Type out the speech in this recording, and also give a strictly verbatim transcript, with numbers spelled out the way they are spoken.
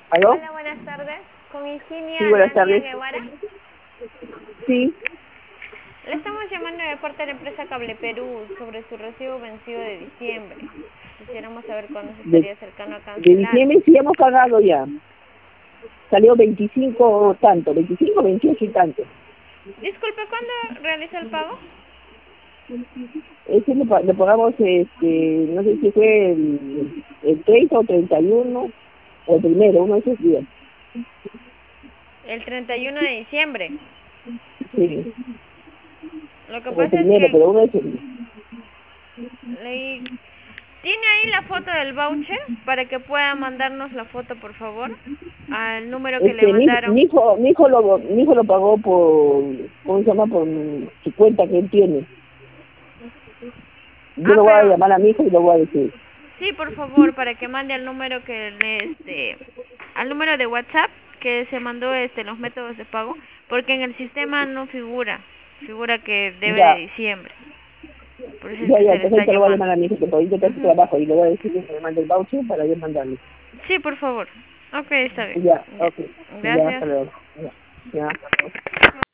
¿Aló? Hola, buenas tardes. Con Higinia Sí, buenas Dania tardes. Guevara. Sí, Le estamos llamando de parte de la empresa Cable Perú sobre su recibo vencido de diciembre. Quisiéramos saber cuándo se de, estaría acercando a de cancelar. diciembre sí hemos pagado ya. Salió veinticinco tanto, veinticinco, veintiocho y tanto. Disculpe, ¿cuándo realizó el pago? Ese lo, pa- lo pagamos, este, no sé si fue el, el treinta o treinta y uno, o el primero, uno de esos días. El treinta y uno de diciembre. Sí, Lo que o el pasa es primero, que pero uno de esos días. le... ¿Tiene ahí la foto del voucher para que pueda mandarnos la foto, por favor? Al número que le Este, mi, mandaron. mi hijo, mi hijo lo, mi hijo lo pagó por, ¿cómo se llama? Por su cuenta que él tiene. Yo Ah, lo voy a pero llamar a mi hijo y lo voy a decir. sí, por favor, para que mande al número que le, este, al número de WhatsApp que se mandó este los métodos de pago, porque en el sistema no figura, figura que debe de Ya, diciembre. Por eso es ya, que ya, se le está entonces te lo voy a llamando. llamar a mi hijo, que por ahí está su Ujú. trabajo, y le voy a decir que me mande el voucher para yo mandarle. Sí, por favor. Ok, está bien. Ya, Ya. ok, ya, hasta Gracias. luego. Ya, ya, hasta luego.